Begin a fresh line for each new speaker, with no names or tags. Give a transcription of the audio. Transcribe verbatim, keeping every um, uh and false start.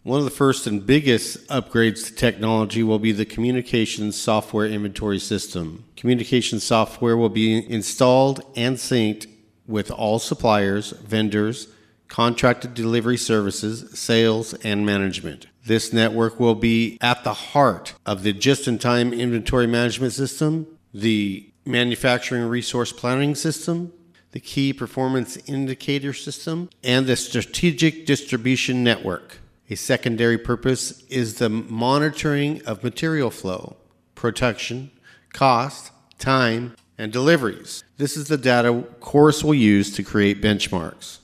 One of the first and biggest upgrades to technology will be the communications software inventory system. Communications software will be installed and synced with all suppliers, vendors, contracted delivery services, sales, and management. This network will be at the heart of the just-in-time inventory management system, the manufacturing resource planning system, the key performance indicator system, and the strategic distribution network. A secondary purpose is the monitoring of material flow, production, cost, time, and deliveries. This is the data Chorus will use to create benchmarks.